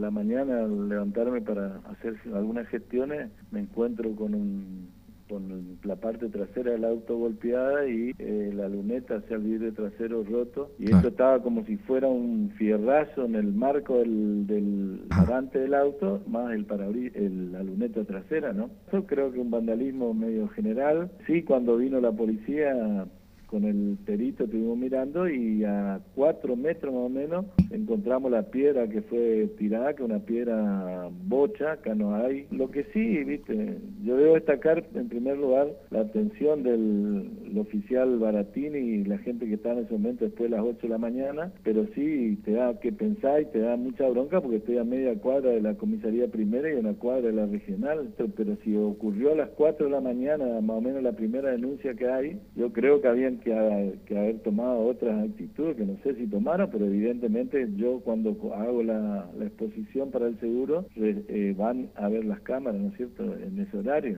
la mañana al levantarme para hacer algunas gestiones, me encuentro con la parte trasera del auto golpeada y la luneta hacia el vidrio trasero roto, y Claro. esto estaba como si fuera un fierrazo en el marco del Ah, parante del auto, más la luneta trasera, ¿no? Yo creo que un vandalismo medio general. Sí, cuando vino la policía con el perito estuvimos mirando y a 4 metros más o menos encontramos la piedra que fue tirada, que es una piedra bocha, acá no hay. Lo que sí, viste, yo debo destacar en primer lugar la atención del oficial Baratini y la gente que estaba en ese momento después de las 8 de la mañana, pero sí te da que pensar y te da mucha bronca porque estoy a media cuadra de la comisaría primera y a una cuadra de la regional, pero si ocurrió a las 4 de la mañana, más o menos la primera denuncia que hay, yo creo que habían que haber tomado otras actitudes, que no sé si tomaron, pero evidentemente yo cuando hago la exposición para el seguro, van a ver las cámaras, ¿no es cierto?, en ese horario.